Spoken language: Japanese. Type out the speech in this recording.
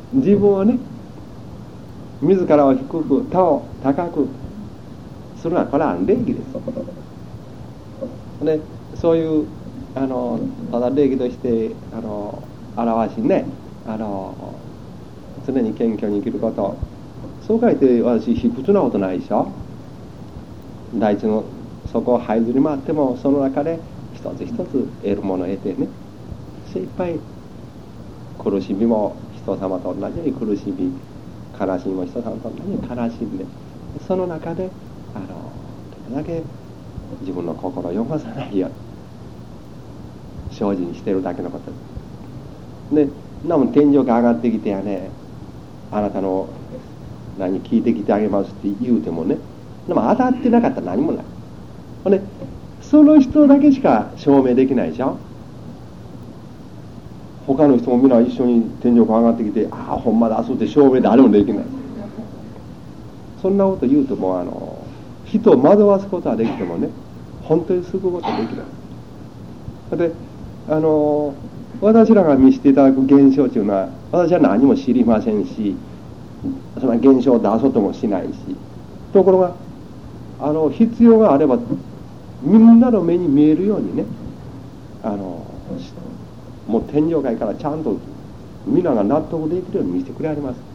自分をね、自らを低く他を高くするのはこれは礼儀です。でそういうただ礼儀として表しね、常に謙虚に生きること、そう書いて私卑屈なことないでしょ。大地の底を這いずり回ってもその中で一つ一つ得るものを得てね、精一杯苦しみも人様と同じように苦しみ、悲しみも人様と同じように悲しんで、その中でどれだけ自分の心を汚さないように精進しているだけのことで、なも天井が上がってきてやね、あなたの聞いてきてあげますって言うてもね、でも当たってなかったら何もない。ほんでその人だけしか証明できないでしょ。他の人も皆一緒に天井が上がってきて、ああほんまだそうって証明誰もできない。そんなこと言うとも人を惑わすことはできてもね、本当に救うことはできない。で私らが見せていただく現象というのは、私は何も知りませんし、その現象を出そうともしないし、ところが必要があればみんなの目に見えるようにね、もう天上界からちゃんと皆が納得できるように見せてくれあります。